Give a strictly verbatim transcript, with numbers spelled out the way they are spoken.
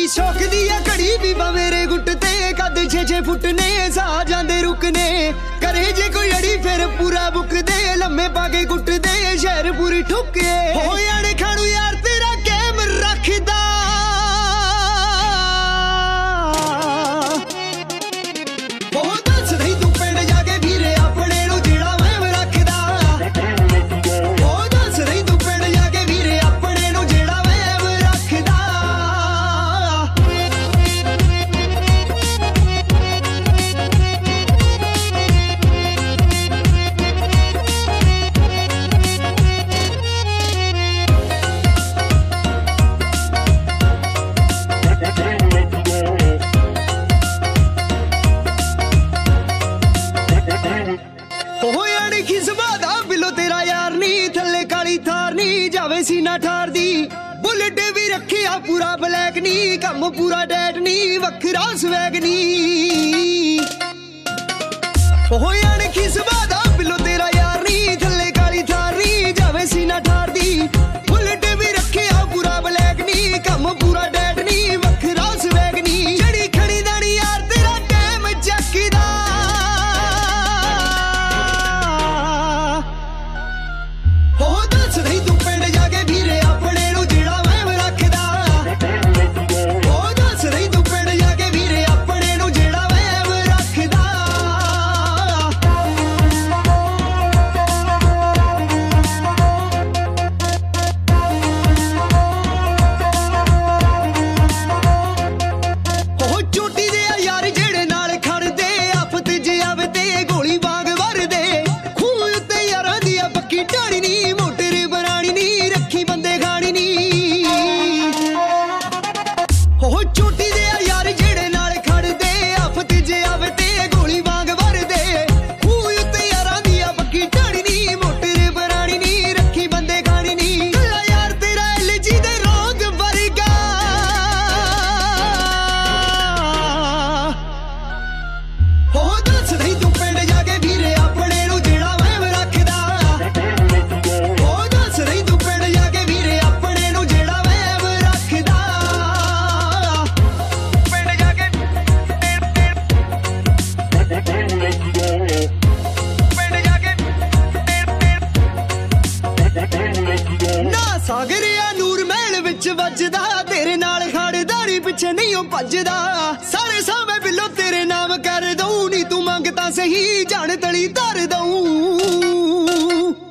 ਨੀ ਸ਼ੌਕ ਦੀ ਆ ਘੜੀ ਵੀ ਬਾ ਮੇਰੇ ਗੁੱਟ ਤੇ ਕੱਦ ਛੇ ਛੇ ਫੁੱਟ ਨੇ ਸਾ ਜਾਂਦੇ ਰੁਕਨੇ ਕਰੇ ਜੇ ਕੋਈ ਅੜੀ ਫਿਰ ਪੂਰਾ ਬੁੱਕਦੇ ਲੰਮੇ ਪਾ ਕੇ ਗੁੱਟਦੇ ਸ਼ਹਿਰ ਪੂਰੀ ਠੁੱਕੇ ਹੋ ਯਾਰ ਖਾਣੂ ਯਾਰ ਤੇਰਾ ਕੈਮ ਰੱਖਦਾ ਉਹ ਦੱਸ ਨਹੀਂ ਤੂੰ ਪਿੰਡ ਜਾ ਕੇ ਵੀਰੇ ਆਪਣੇ ਨੂੰ ਜਿਹੜਾ ਮੈਂ ਰੱਖਦਾ ਉਹ ਦੱਸ ਨਹੀਂ ਤੂੰ ਪਿੰਡ ਜਾ ਕੇ ਵੀਰੇ ਆਪਣੇ ਨੂੰ ਜਿਹੜਾ ਮੈਂ ਰੱਖਦਾ सीना ठार दी बुलेट भी रखिया पूरा ब्लैक नी कम पूरा डैट नी वखरा स्वैग नी हो यार किस बादा बिलो तेरा यार नी थल्ले काली थार नी जावे सीना ठार दी बुलेट भी रखिया पूरा ब्लैक नी कम पूरा डैट नी वखरा स्वैग नी जड़ी खड़ी दानी यार तेरा टाइम चकदा हो दस नहीं तू पिंड जाके ਵੀਰੇ ਆਪਣੇ ਨੂੰ ਜਿਹੜਾ ਮੈਂ ਰੱਖਦਾ ਉਹ ਦੱਸ ਨਹੀਂ ਤੂੰ ਪਿੰਡ ਜਾ ਕੇ ਵੀਰੇ ਆਪਣੇ ਨੂੰ ਜਿਹੜਾ ਮੈਂ ਰੱਖਦਾ ਉਹ ਚੋਟੀ ਦੇ ਆ ਯਾਰ ਜਿਹੜੇ ਨਾਲ ਖੜਦੇ ਆਫਤ ਜੇ ਆਵੇ ਤੇ ਗੋਲੀ ਵਾਂਗ ਵਰਦੇ ਖੂਹ ਉੱਤੇ ਯਾਰਾਂ ਦੀ ਆ ਪੱਕੀ ਢਾਣੀ ਨੀ ਮੋਟਰ ਬਣਾਣੀ ਨੀ ਰੱਖੀ ਬੰਦੇ ਖਾਣੀ ਨੀ ਉਹ ਚੋਟੀ ਦੇ ਆ ਯਾਰ ਜਿਹੜੇ ਨਾਲ ਖੜਦੇ ਆਫਤ ਜੇ ਆਵੇ ਤੇ ਗੋਲੀ ਵਾਂਗ ਵਰਦੇ ਖੂਹ ਉੱਤੇ ਯਾਰਾਂ ਦੀ ਆ ਪੱਕੀ ਢਾਣੀ ਨੀ ਮੋਟਰ ਬਣਾਣੀ ਨੀ ਰੱਖੀ ਬੰਦੇ ਖਾਣੀ ਨੀ ਕੱਲਾ ਯਾਰ ਤੇਰਾ ਐਲਜੀ ਦੇ ਰੋਗ ਵਰਗਾ ਉਹ ਦੱਸ ਨਹੀਂ ਤੂੰ ਪਿੰਡ ਜਾ ਕੇ ਵੀਰੇ ਆਪਣੇ ਨੂੰ ਜਿਹੜਾ ਮੈਂ ਰੱਖਦਾ ਉਹ ਦੱਸ ਨਹੀਂ ਤੂੰ ਪਿੰਡ ਜਾ ਕੇ ਵੀਰੇ ਆਪਣੇ ਨੂੰ ਜਿਹੜਾ ਮੈਂ ਰੱਖਦਾ ਪਿੰਡ ਜਾ ਕੇ ਪਿੰਡ ਜਾ ਕੇ ਨਾ ਸਾਗਰਿਆ ਨੂਰ ਮਹਿਲ ਵਿੱਚ ਵੱਜਦਾ ਤੇਰੇ ਨਾਲ ਖੜਦਾਰੀ ਪਿੱਛੇ ਨਹੀਂ ਉਹ ਭੱਜਦਾ ਸਾਰੇ ਸਾਵੇਂ ਬਿੱਲੋ ਤੇਰੇ ਨਾਮ ਕਰ ਦਊ ਨੀ ਤੂੰ ਮੰਗ ਤਾਂ ਸਹੀ ਜਾਣ ਤਲੀ ਧਰ ਦਊ